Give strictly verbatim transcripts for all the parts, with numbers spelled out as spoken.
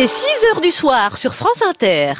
C'est six heures du soir sur France Inter.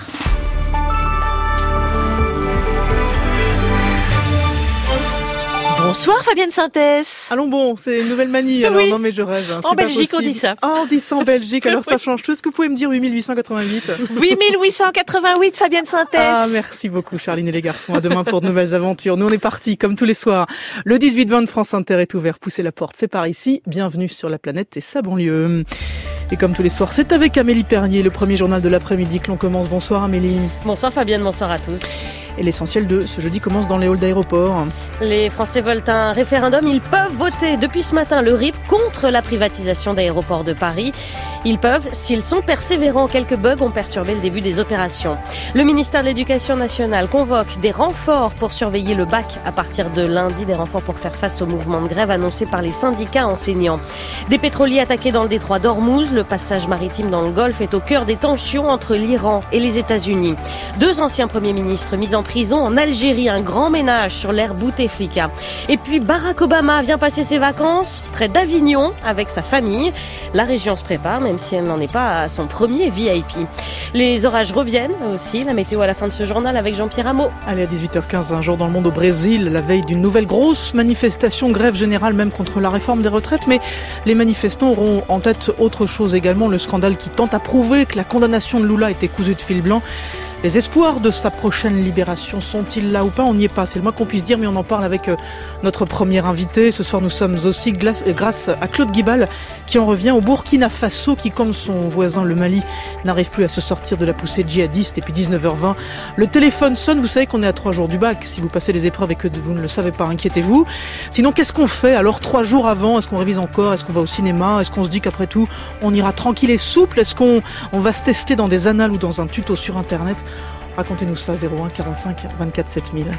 Bonsoir Fabienne Synthèse. Allons bon, c'est une nouvelle manie. Alors oui. Non mais je rêve. Hein, en Belgique on dit ça. Ah, on dit ça en Belgique, alors ça change tout. Est-ce que vous pouvez me dire huit mille huit cent quatre-vingt-huit huit mille huit cent quatre-vingt-huit Fabienne Synthèse. Ah, merci beaucoup Charline et les garçons. À demain pour de nouvelles aventures. Nous on est partis comme tous les soirs. Le dix-huit vingt de France Inter est ouvert. Poussez la porte, c'est par ici. Bienvenue sur la planète et sa banlieue. Et comme tous les soirs, c'est avec Amélie Pernier, le premier journal de l'après-midi que l'on commence. Bonsoir Amélie. Bonsoir Fabienne, bonsoir à tous. Et l'essentiel de ce jeudi commence dans les halls d'aéroport. Les Français veulent un référendum. Ils peuvent voter depuis ce matin le R I P contre la privatisation d'aéroports de Paris. Ils peuvent, s'ils sont persévérants. Quelques bugs ont perturbé le début des opérations. Le ministère de l'Éducation nationale convoque des renforts pour surveiller le bac à partir de lundi. Des renforts pour faire face au mouvement de grève annoncé par les syndicats enseignants. Des pétroliers attaqués dans le détroit d'Ormuz. Le passage maritime dans le Golfe est au cœur des tensions entre l'Iran et les États-Unis. Deux anciens premiers ministres mis en prison en Algérie. Un grand ménage sur l'ère Bouteflika. Et puis Barack Obama vient passer ses vacances près d'Avignon avec sa famille. La région se prépare, même si elle n'en est pas à son premier V I P. Les orages reviennent aussi. La météo à la fin de ce journal avec Jean-Pierre Rameau. Allez, à dix-huit heures quinze, un jour dans le monde au Brésil, la veille d'une nouvelle grosse manifestation, grève générale même contre la réforme des retraites. Mais les manifestants auront en tête autre chose également, le scandale qui tente à prouver que la condamnation de Lula était cousue de fil blanc. Les espoirs de sa prochaine libération sont-ils là ou pas? On n'y est pas, c'est le moins qu'on puisse dire, mais on en parle avec notre premier invité. Ce soir, nous sommes aussi grâce à Claude Guibal, qui en revient au Burkina Faso, qui, comme son voisin le Mali, n'arrive plus à se sortir de la poussée djihadiste. Et puis dix-neuf heures vingt, le téléphone sonne. Vous savez qu'on est à trois jours du bac. Si vous passez les épreuves et que vous ne le savez pas, inquiétez-vous. Sinon, qu'est-ce qu'on fait alors trois jours avant? Est-ce qu'on révise encore? Est-ce qu'on va au cinéma? Est-ce qu'on se dit qu'après tout, on ira tranquille et souple? Est-ce qu'on on va se tester dans des annales ou dans un tuto sur Internet? Racontez-nous ça, zéro un quarante-cinq vingt-quatre sept mille.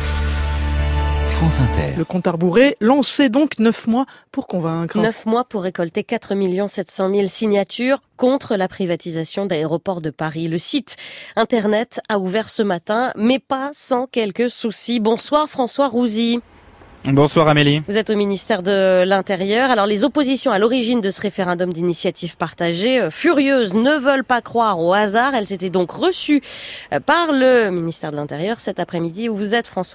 France Inter. Le compte à rebours lancé donc neuf mois pour convaincre. neuf mois pour récolter quatre millions sept cent mille signatures contre la privatisation d'aéroports de Paris. Le site internet a ouvert ce matin, mais pas sans quelques soucis. Bonsoir François Rouzy. Bonsoir Amélie. Vous êtes au ministère de l'Intérieur. Alors les oppositions à l'origine de ce référendum d'initiative partagée, euh, furieuses, ne veulent pas croire au hasard. Elles étaient donc reçues euh, par le ministère de l'Intérieur cet après-midi. Où vous êtes François ?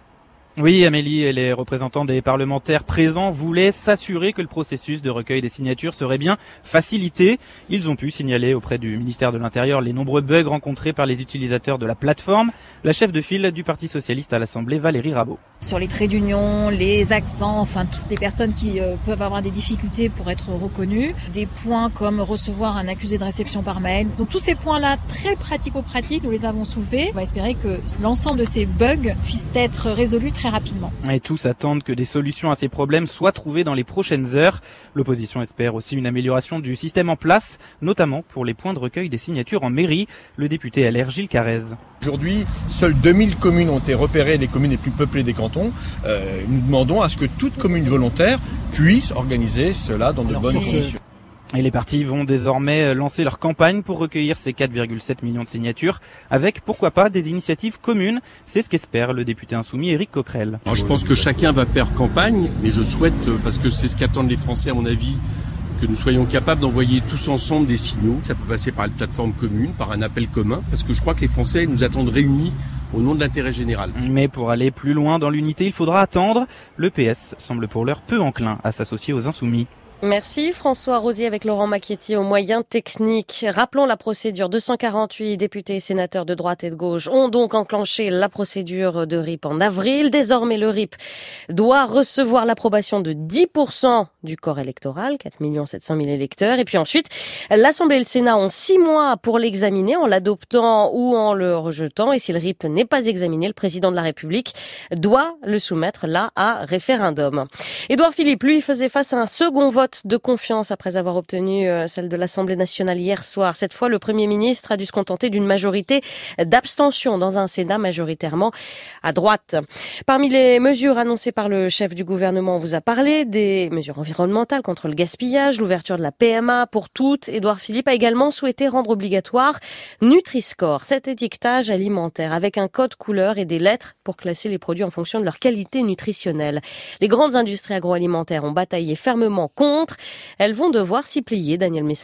Oui, Amélie et les représentants des parlementaires présents voulaient s'assurer que le processus de recueil des signatures serait bien facilité. Ils ont pu signaler auprès du ministère de l'Intérieur les nombreux bugs rencontrés par les utilisateurs de la plateforme. La chef de file du Parti socialiste à l'Assemblée, Valérie Rabault. Sur les traits d'union, les accents, enfin toutes les personnes qui euh, peuvent avoir des difficultés pour être reconnues. Des points comme recevoir un accusé de réception par mail. Donc tous ces points-là, très pratico-pratiques, nous les avons soulevés. On va espérer que l'ensemble de ces bugs puissent être résolus très rapidement. Et tous attendent que des solutions à ces problèmes soient trouvées dans les prochaines heures. L'opposition espère aussi une amélioration du système en place, notamment pour les points de recueil des signatures en mairie. Le député L R Gilles Carrez. Aujourd'hui, seules deux mille communes ont été repérées, les communes les plus peuplées des cantons. Euh, nous demandons à ce que toute commune volontaire puisse organiser cela dans de Alors, bonnes conditions. Et les partis vont désormais lancer leur campagne pour recueillir ces quatre virgule sept millions de signatures avec, pourquoi pas, des initiatives communes. C'est ce qu'espère le député insoumis Éric Coquerel. Alors, je pense que chacun va faire campagne, mais je souhaite, parce que c'est ce qu'attendent les Français à mon avis, que nous soyons capables d'envoyer tous ensemble des signaux. Ça peut passer par une plateforme commune, par un appel commun, parce que je crois que les Français nous attendent réunis au nom de l'intérêt général. Mais pour aller plus loin dans l'unité, il faudra attendre. Le P S semble pour l'heure peu enclin à s'associer aux insoumis. Merci François Rosier avec Laurent Macchietti aux moyens techniques. Rappelons la procédure. deux cent quarante-huit députés et sénateurs de droite et de gauche ont donc enclenché la procédure de R I P en avril. Désormais, le R I P doit recevoir l'approbation de dix pour cent du corps électoral, quatre millions sept cent mille électeurs. Et puis ensuite, l'Assemblée et le Sénat ont six mois pour l'examiner en l'adoptant ou en le rejetant. Et si le R I P n'est pas examiné, le président de la République doit le soumettre là à référendum. Édouard Philippe, lui, faisait face à un second vote de confiance après avoir obtenu celle de l'Assemblée nationale hier soir. Cette fois, le Premier ministre a dû se contenter d'une majorité d'abstention dans un Sénat majoritairement à droite. Parmi les mesures annoncées par le chef du gouvernement, on vous a parlé des mesures environnementales contre le gaspillage, l'ouverture de la P M A pour toutes. Édouard Philippe a également souhaité rendre obligatoire Nutri-Score, cet étiquetage alimentaire avec un code couleur et des lettres pour classer les produits en fonction de leur qualité nutritionnelle. Les grandes industries agroalimentaires ont bataillé fermement contre. Elles vont devoir s'y plier, Daniel Messager.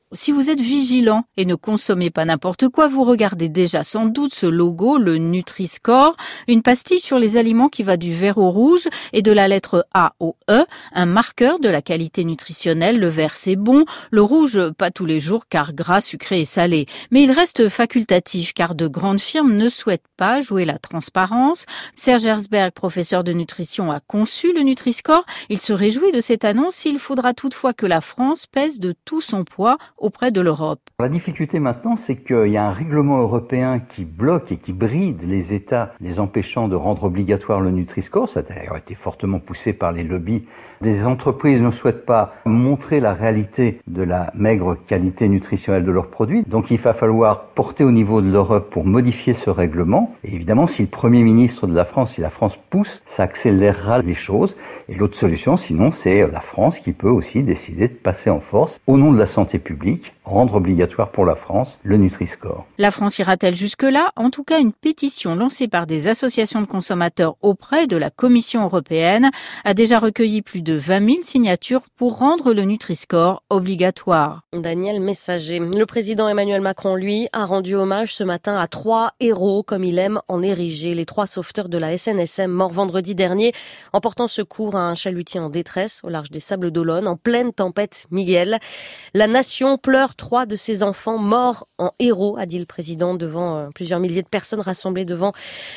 Si vous êtes vigilant et ne consommez pas n'importe quoi, vous regardez déjà sans doute ce logo, le Nutri-Score, une pastille sur les aliments qui va du vert au rouge et de la lettre A au E, un marqueur de la qualité nutritionnelle. Le vert c'est bon, le rouge pas tous les jours car gras, sucré et salé. Mais il reste facultatif car de grandes firmes ne souhaitent pas jouer la transparence. Serge Herzberg, professeur de nutrition, a conçu le Nutri-Score. Il se réjouit de cette annonce. Il faudra toutefois que la France pèse de tout son poids auprès de l'Europe. La difficulté maintenant, c'est qu'il y a un règlement européen qui bloque et qui bride les États, les empêchant de rendre obligatoire le Nutri-Score. Ça a d'ailleurs été fortement poussé par les lobbies. Des entreprises ne souhaitent pas montrer la réalité de la maigre qualité nutritionnelle de leurs produits. Donc il va falloir porter au niveau de l'Europe pour modifier ce règlement. Et évidemment, si le Premier ministre de la France, si la France pousse, ça accélérera les choses. Et l'autre solution, sinon, c'est la France qui peut aussi décider de passer en force, au nom de la santé publique, rendre obligatoire pour la France le Nutri-Score. La France ira-t-elle jusque-là ? En tout cas, une pétition lancée par des associations de consommateurs auprès de la Commission européenne a déjà recueilli plus de vingt mille signatures pour rendre le Nutri-Score obligatoire. Daniel Messager. Le président Emmanuel Macron, lui, a rendu hommage ce matin à trois héros, comme il aime en ériger. Les trois sauveteurs de la S N S M morts vendredi dernier en portant secours à un chalutier en détresse au large des Sables d'Olonne en pleine tempête Miguel. La nation pleure trois de ses enfants morts en héros, a dit le président devant plusieurs milliers de personnes rassemblées devant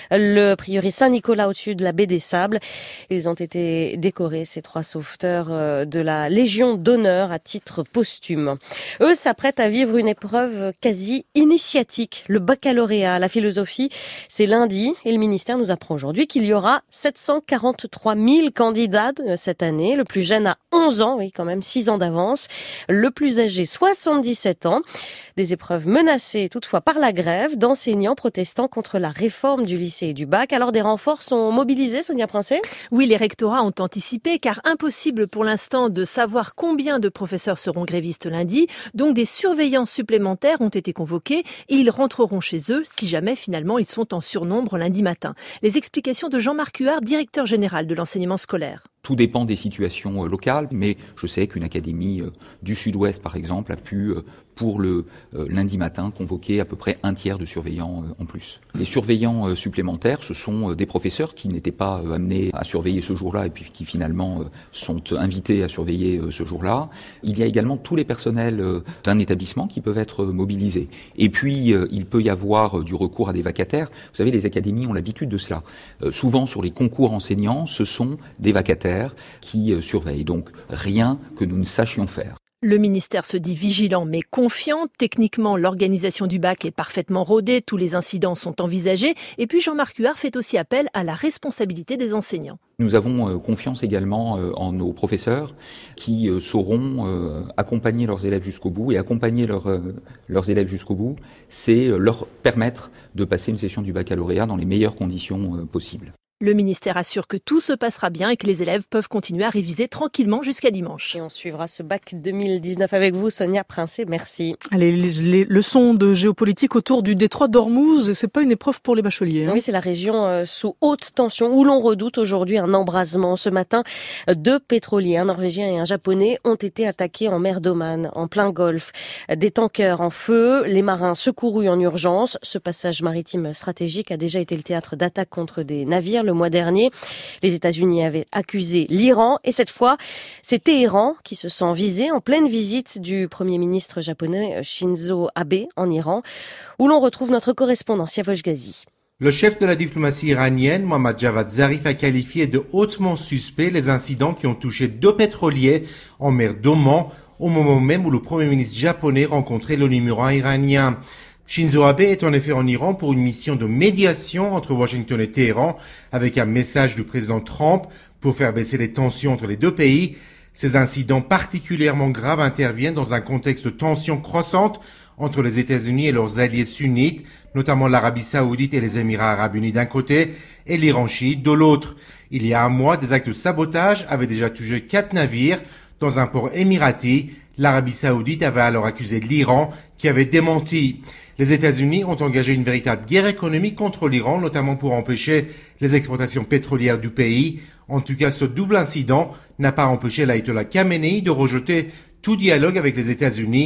le prieuré Saint-Nicolas au-dessus de la baie des Sables. Ils ont été décorés, ces trois sauveteurs, de la Légion d'honneur à titre posthume. Eux s'apprêtent à vivre une épreuve quasi initiatique, le baccalauréat. La philosophie, c'est lundi et le ministère nous apprend aujourd'hui qu'il y aura sept cent quarante-trois mille candidats cette année. Le plus jeune a onze ans, oui, quand même six ans d'avance. Le plus âgé, soixante-dix-sept ans. Des épreuves menacées toutefois par la grève d'enseignants protestant contre la réforme du lycée et du bac. Alors des renforts sont mobilisés, Sonia Princet ? Oui, les rectorats ont anticipé car impossible pour l'instant de savoir combien de professeurs seront grévistes lundi. Donc des surveillants supplémentaires ont été convoqués et ils rentreront chez eux si jamais finalement ils sont en surnombre lundi matin. Les explications de Jean-Marc Huard, directeur général de l'enseignement scolaire. Tout dépend des situations locales, mais je sais qu'une académie du Sud-Ouest, par exemple, a pu, pour le lundi matin, convoquer à peu près un tiers de surveillants en plus. Les surveillants supplémentaires, ce sont des professeurs qui n'étaient pas amenés à surveiller ce jour-là et puis qui finalement sont invités à surveiller ce jour-là. Il y a également tous les personnels d'un établissement qui peuvent être mobilisés. Et puis, il peut y avoir du recours à des vacataires. Vous savez, les académies ont l'habitude de cela. Souvent, sur les concours enseignants, ce sont des vacataires qui surveillent. Donc, rien que nous ne sachions faire. Le ministère se dit vigilant mais confiant. Techniquement, l'organisation du bac est parfaitement rodée. Tous les incidents sont envisagés. Et puis Jean-Marc Huard fait aussi appel à la responsabilité des enseignants. Nous avons confiance également en nos professeurs qui sauront accompagner leurs élèves jusqu'au bout. Et accompagner leurs, leurs élèves jusqu'au bout, c'est leur permettre de passer une session du baccalauréat dans les meilleures conditions possibles. Le ministère assure que tout se passera bien et que les élèves peuvent continuer à réviser tranquillement jusqu'à dimanche. Et on suivra ce bac deux mille dix-neuf avec vous, Sonia Princet. Merci. Allez, les, les leçons de géopolitique autour du détroit d'Ormuz, c'est pas une épreuve pour les bacheliers. Hein. Oui, c'est la région euh, sous haute tension où l'on redoute aujourd'hui un embrasement. Ce matin, deux pétroliers, un norvégien et un japonais, ont été attaqués en mer d'Oman, en plein golfe. Des tankers en feu, les marins secourus en urgence. Ce passage maritime stratégique a déjà été le théâtre d'attaques contre des navires. Le mois dernier, les États-Unis avaient accusé l'Iran et cette fois, c'est Téhéran qui se sent visé en pleine visite du Premier ministre japonais Shinzo Abe en Iran, où l'on retrouve notre correspondant Siavosh Ghazi. Le chef de la diplomatie iranienne, Mohammad Javad Zarif, a qualifié de hautement suspect les incidents qui ont touché deux pétroliers en mer d'Oman au moment même où le Premier ministre japonais rencontrait le numéro un iranien. Shinzo Abe est en effet en Iran pour une mission de médiation entre Washington et Téhéran avec un message du président Trump pour faire baisser les tensions entre les deux pays. Ces incidents particulièrement graves interviennent dans un contexte de tensions croissantes entre les États-Unis et leurs alliés sunnites, notamment l'Arabie saoudite et les Émirats arabes unis d'un côté et l'Iran chiite de l'autre. Il y a un mois, des actes de sabotage avaient déjà touché quatre navires dans un port émirati. L'Arabie saoudite avait alors accusé l'Iran qui avait démenti. Les États-Unis ont engagé une véritable guerre économique contre l'Iran, notamment pour empêcher les exportations pétrolières du pays. En tout cas, ce double incident n'a pas empêché l'ayatollah Khamenei de rejeter tout dialogue avec les États-Unis.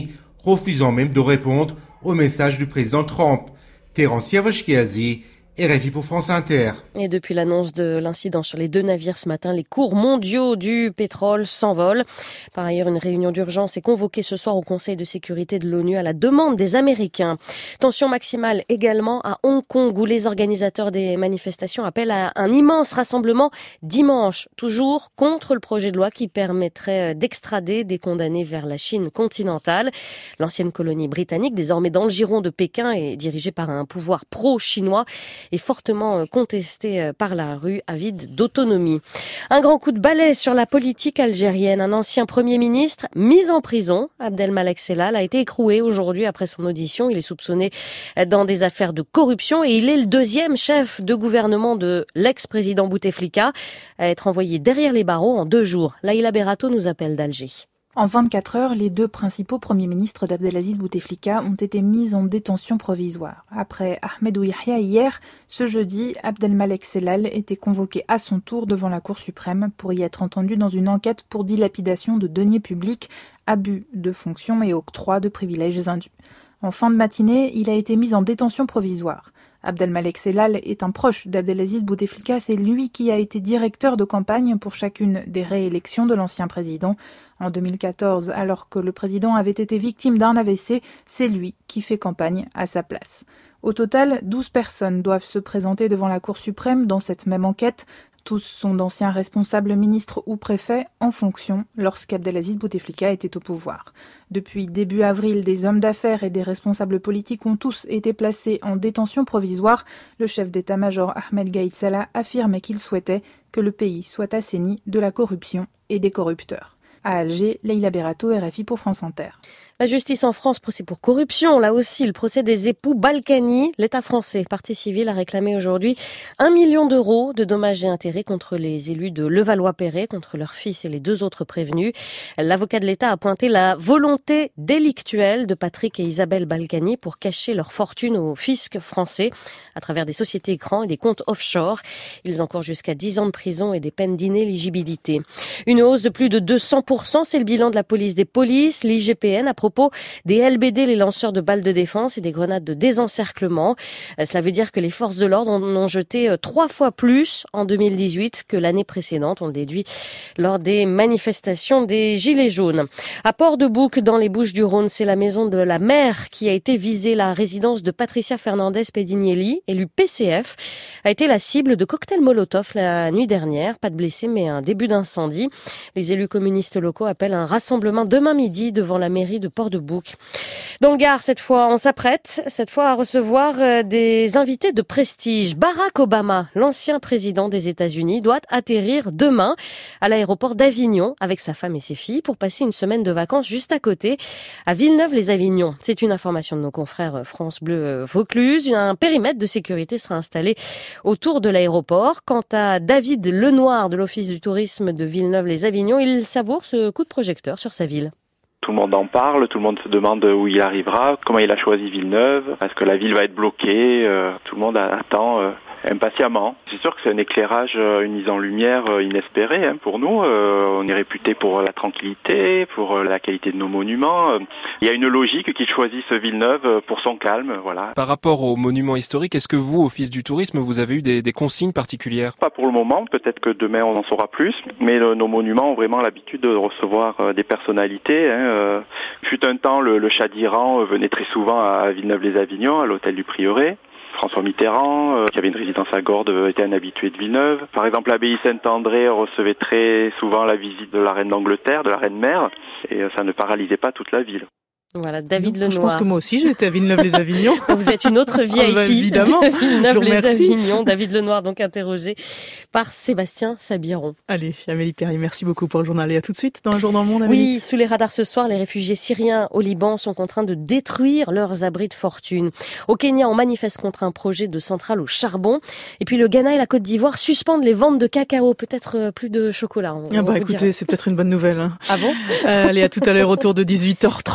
refusant même de répondre au message du président Trump. Terence Yavoshkiazi, R F I pour France Inter. Et depuis l'annonce de l'incident sur les deux navires ce matin, les cours mondiaux du pétrole s'envolent. Par ailleurs, une réunion d'urgence est convoquée ce soir au Conseil de sécurité de l'ONU à la demande des Américains. Tension maximale également à Hong Kong où les organisateurs des manifestations appellent à un immense rassemblement dimanche, toujours contre le projet de loi qui permettrait d'extrader des condamnés vers la Chine continentale. L'ancienne colonie britannique, désormais dans le giron de Pékin et dirigée par un pouvoir pro-chinois, est fortement contesté par la rue, avide d'autonomie. Un grand coup de balai sur la politique algérienne. Un ancien Premier ministre mis en prison, Abdelmalek Sellal, a été écroué aujourd'hui après son audition. Il est soupçonné dans des affaires de corruption et il est le deuxième chef de gouvernement de l'ex-président Bouteflika à être envoyé derrière les barreaux en deux jours. Laïla Berato nous appelle d'Alger. En vingt-quatre heures, les deux principaux premiers ministres d'Abdelaziz Bouteflika ont été mis en détention provisoire. Après Ahmed Yahya hier, ce jeudi, Abdelmalek Sellal était convoqué à son tour devant la Cour suprême pour y être entendu dans une enquête pour dilapidation de deniers publics, abus de fonction et octroi de privilèges indus. En fin de matinée, il a été mis en détention provisoire. Abdelmalek Sellal est un proche d'Abdelaziz Bouteflika, c'est lui qui a été directeur de campagne pour chacune des réélections de l'ancien président. En deux mille quatorze, alors que le président avait été victime d'un A V C, c'est lui qui fait campagne à sa place. Au total, douze personnes doivent se présenter devant la Cour suprême dans cette même enquête. Tous sont d'anciens responsables ministres ou préfets en fonction lorsqu'Abdelaziz Bouteflika était au pouvoir. Depuis début avril, des hommes d'affaires et des responsables politiques ont tous été placés en détention provisoire. Le chef d'état-major Ahmed Gaïd Salah affirmait qu'il souhaitait que le pays soit assaini de la corruption et des corrupteurs. À Alger, Leïla Berato, R F I pour France Inter. La justice en France, procès pour corruption. Là aussi, le procès des époux Balkany. L'État français, partie civile, a réclamé aujourd'hui un million d'euros de dommages et intérêts contre les élus de Levallois-Perret, contre leur fils et les deux autres prévenus. L'avocat de l'État a pointé la volonté délictuelle de Patrick et Isabelle Balkany pour cacher leur fortune au fisc français à travers des sociétés écrans et des comptes offshore. Ils encourent jusqu'à dix ans de prison et des peines d'inéligibilité. Une hausse de plus de deux cents pour cent, c'est le bilan de la police des polices, l'I G P N, à propos des L B D, les lanceurs de balles de défense et des grenades de désencerclement. Cela veut dire que les forces de l'ordre en ont jeté trois fois plus en deux mille dix-huit que l'année précédente. On le déduit lors des manifestations des Gilets jaunes. À Port-de-Bouc, dans les Bouches-du-Rhône, c'est la maison de la maire qui a été visée. La résidence de Patricia Fernandez Pedinielli, élue P C F, a été la cible de cocktails Molotov la nuit dernière. Pas de blessés, mais un début d'incendie. Les élus communistes locaux appellent un rassemblement demain midi devant la mairie de Port-de-Bouc. Dans le Gard, cette fois, on s'apprête, cette fois, à recevoir des invités de prestige. Barack Obama, l'ancien président des États-Unis, doit atterrir demain à l'aéroport d'Avignon avec sa femme et ses filles pour passer une semaine de vacances juste à côté, à Villeneuve-les-Avignon. C'est une information de nos confrères France Bleu Vaucluse. Un périmètre de sécurité sera installé autour de l'aéroport. Quant à David Lenoir de l'Office du tourisme de Villeneuve-les-Avignon, il savoure ce coup de projecteur sur sa ville. Tout le monde en parle, tout le monde se demande où il arrivera, comment il a choisi Villeneuve, est-ce que la ville va être bloquée, euh, tout le monde attend euh, impatiemment. C'est sûr que c'est un éclairage, une mise en lumière inespérée hein, pour nous. Euh, on est réputé pour la tranquillité, pour la qualité de nos monuments. Il y a une logique qu'ils choisissent Villeneuve pour son calme, voilà. Par rapport aux monuments historiques, est-ce que vous, Office du tourisme, vous avez eu des, des consignes particulières? Pas pour le moment, peut-être que demain on en saura plus, mais le, nos monuments ont vraiment l'habitude de recevoir des personnalités. Hein. Euh, fut un temps, le, le Shah d'Iran venait très souvent à Villeneuve-les-Avignon, à l'hôtel du Prieuré. François Mitterrand, euh, qui avait une résidence à Gordes, était un habitué de Villeneuve. Par exemple, l'abbaye Saint-André recevait très souvent la visite de la reine d'Angleterre, de la reine mère, et euh, ça ne paralysait pas toute la ville. Voilà, David Lenoir. Je pense que moi aussi, j'étais à Villeneuve-les-Avignon. Vous êtes une autre V I P ah bah, évidemment. de Villeneuve-les-Avignon. David Lenoir, donc interrogé par Sébastien Sabiron. Allez, Amélie Perry, merci beaucoup pour le journal. Et à tout de suite dans Un jour dans le monde, Amélie. Oui, sous les radars ce soir, les réfugiés syriens au Liban sont contraints de détruire leurs abris de fortune. Au Kenya, on manifeste contre un projet de centrale au charbon. Et puis le Ghana et la Côte d'Ivoire suspendent les ventes de cacao. Peut-être plus de chocolat. On, ah bah on écoutez, c'est peut-être une bonne nouvelle. Hein. Ah bon? euh, Allez, à tout à l'heure autour de dix-huit heures trente-sept.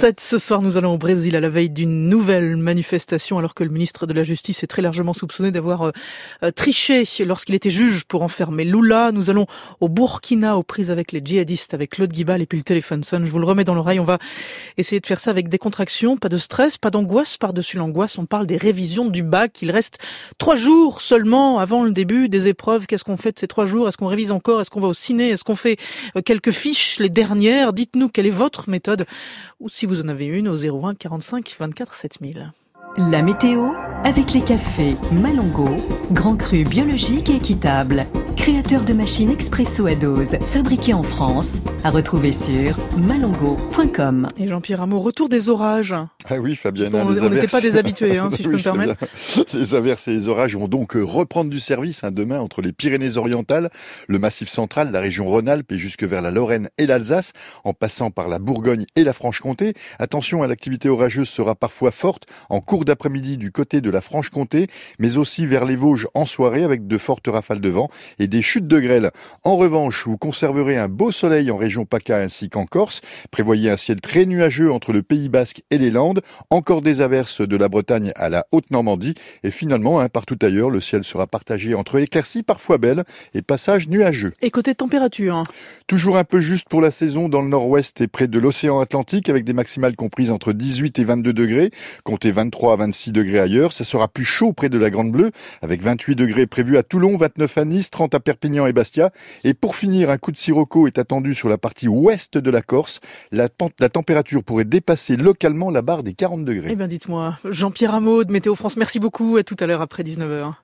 sept ce soir, nous allons au Brésil à la veille d'une nouvelle manifestation alors que le ministre de la Justice est très largement soupçonné d'avoir euh, euh, triché lorsqu'il était juge pour enfermer Lula. Nous allons au Burkina aux prises avec les djihadistes avec Claude Guibal et puis le téléphone sonne. Je vous le remets dans l'oreille. On va essayer de faire ça avec décontraction, pas de stress, pas d'angoisse par-dessus l'angoisse. On parle des révisions du bac. Il reste trois jours seulement avant le début des épreuves. Qu'est-ce qu'on fait de ces trois jours? Est-ce qu'on révise encore? Est-ce qu'on va au ciné? Est-ce qu'on fait euh, quelques fiches, les dernières? Dites-nous quelle est votre méthode ou si vous en avez une au zéro un quarante-cinq vingt-quatre sept mille. La météo avec les cafés Malongo, grand cru biologique et équitable. Créateur de machines expresso à dose, fabriquées en France, à retrouver sur malongo point com. Et Jean-Pierre Rameau, retour des orages. Ah oui, Fabienne. Bon, on n'était pas déshabitués, hein, si je oui, peux me permettre. Bien. Les averses et les orages vont donc reprendre du service hein, demain entre les Pyrénées-Orientales, le Massif central, la région Rhône-Alpes et jusque vers la Lorraine et l'Alsace, en passant par la Bourgogne et la Franche-Comté. Attention, l'activité orageuse sera parfois forte en cours d'après-midi du côté de la Franche-Comté, mais aussi vers les Vosges en soirée avec de fortes rafales de vent et des chutes de grêle. En revanche, vous conserverez un beau soleil en région PACA ainsi qu'en Corse. Prévoyez un ciel très nuageux entre le Pays Basque et les Landes. Encore des averses de la Bretagne à la Haute-Normandie. Et finalement, hein, partout ailleurs, le ciel sera partagé entre éclaircies parfois belles et passages nuageux. Et côté température hein. Toujours un peu juste pour la saison dans le nord-ouest et près de l'océan Atlantique avec des maximales comprises entre dix-huit et vingt-deux degrés. Comptez vingt-trois à vingt-six degrés ailleurs. Ça sera plus chaud près de la Grande Bleue avec vingt-huit degrés prévus à Toulon, vingt-neuf à Nice, trente à Perpignan et Bastia. Et pour finir, un coup de sirocco est attendu sur la partie ouest de la Corse. La, la température pourrait dépasser localement la barre des quarante degrés. Eh bien dites-moi, Jean-Pierre Rameau de Météo France, merci beaucoup. À tout à l'heure après dix-neuf heures.